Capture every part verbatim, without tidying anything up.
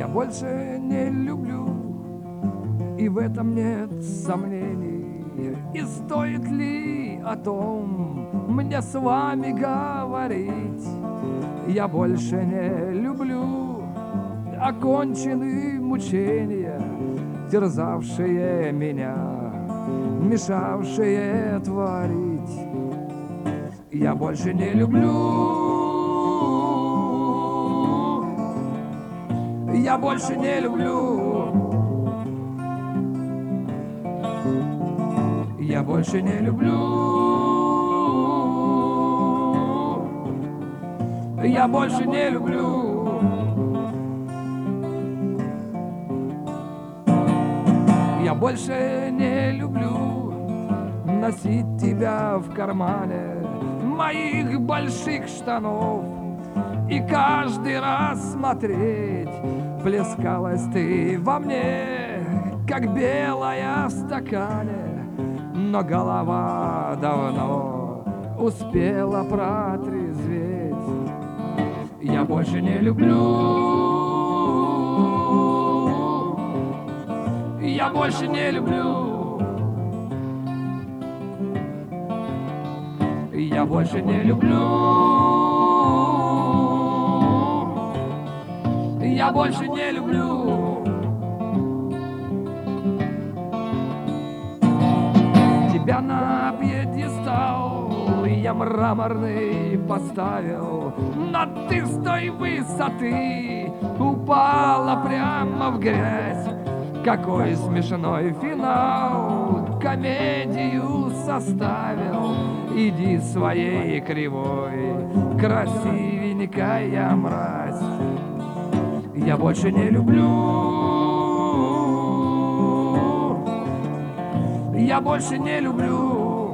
больше не люблю, и в этом нет сомнений. И стоит ли о том мне с вами говорить? Я больше не люблю окончены мучения, терзавшие меня, мешавшие творить. Я больше не люблю, я больше не люблю, я больше не люблю, я больше не люблю. Я больше не люблю носить тебя в кармане моих больших штанов и каждый раз смотреть, плескалась ты во мне, как белая в стакане, но голова давно успела протрезветь. Я больше не люблю, я больше не люблю, я больше не люблю, я больше не люблю. Тебя на пьедестал я мраморный поставил, но ты с той высоты упала прямо в грязь. Какой смешной финал, комедию составил. Иди своей кривой, красивенькая мразь. Я больше не люблю, я больше не люблю,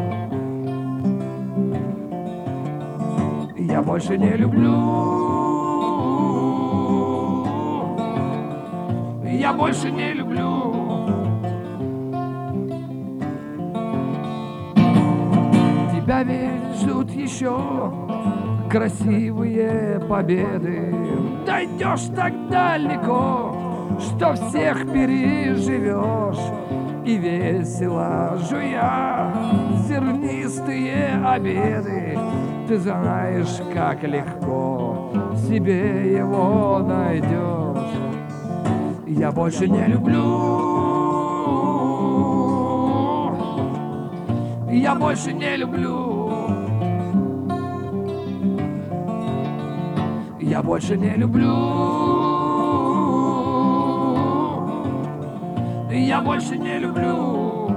я больше не люблю, я больше не люблю. Тебя ведь ждут еще красивые победы. Дойдешь так далеко, что всех переживешь. И весело жуя зернистые обеды, ты знаешь, как легко себе его найдешь. Я больше не люблю, я больше не люблю, я больше не люблю, я больше не люблю,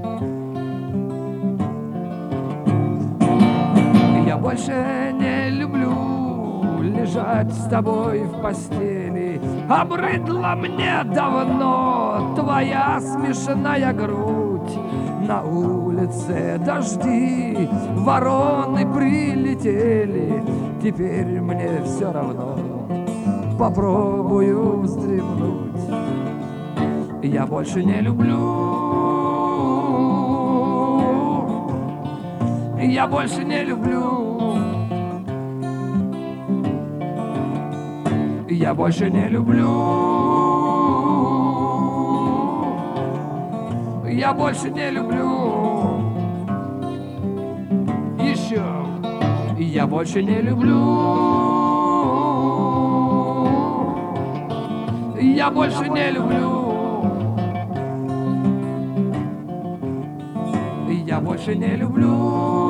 я больше не люблю лежать с тобой в постели. Обрыдла мне давно твоя смешная грудь. На улице дожди, вороны прилетели. Теперь мне все равно, попробую вздремнуть. Я больше не люблю, я больше не люблю, я больше не люблю, я больше не люблю. Еще. Я больше не люблю, я больше не люблю, я больше не люблю,